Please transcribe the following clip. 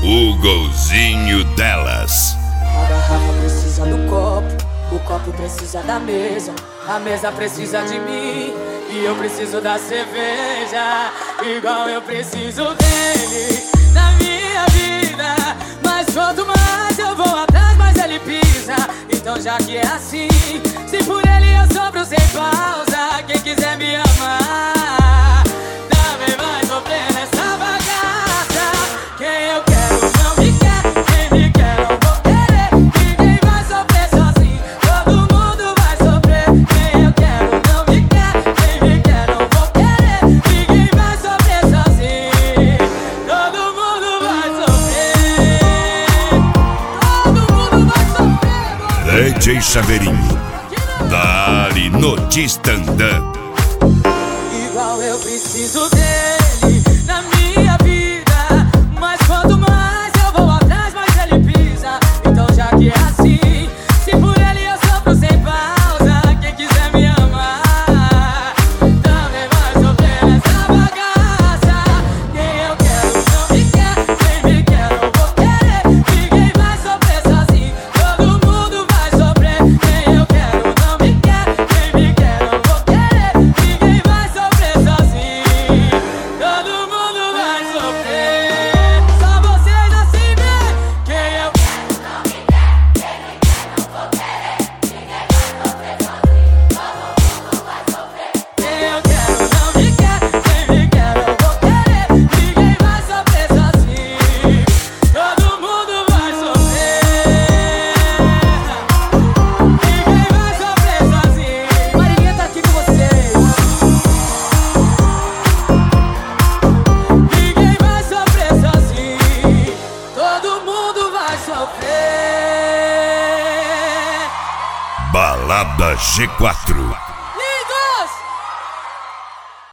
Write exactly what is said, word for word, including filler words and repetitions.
O golzinho delas. A garrafa precisa do copo, o copo precisa da mesa, a mesa precisa de mim e eu preciso da cerveja, igual eu preciso dele na minha vida. Mas quanto mais eu vou atrás, mais ele pisa. Então já que é assim, se por ele eu sofro sem pausa, quem quiser me amar também vai sofrer nessa bagaça. Quem eu quero não me quer, quem me quer não vou querer. Ninguém vai sofrer sozinho, todo mundo vai sofrer. Quem eu quero não me quer, quem me quer não vou querer. Ninguém vai sofrer sozinho, todo mundo vai sofrer. Todo mundo vai sofrer. D J Chaveirinho, dali no stand-up. Igual eu preciso dele na minha vida, mas quanto mais eu vou atrás, mais ele pisa. Então já que é assim, se por ele eu sofro sem pausa, quem quiser me amar também vai sofrer nessa bagaça. Quem eu quero não me quer, quem me quer não vou querer. Ninguém vai sofrer sozinho, todo mundo vai sofrer. Quem eu quero não me quer, quem me quer não vou querer. Ninguém vai sofrer sozinho, todo mundo vai sofrer. Só vocês assim vê. Quem eu quero não me quer, quem me quer não vou querer. Ninguém vai sofrer sozinho, todo mundo vai sofrer. Quem eu quero não me quer, quem me quer não vou querer. Ninguém vai sofrer sozinho, todo mundo vai sofrer. Ninguém vai sofrer sozinho. Marinha tá aqui com vocês. Ninguém vai sofrer sozinho, todo mundo vai sofrer. Balada G quatro.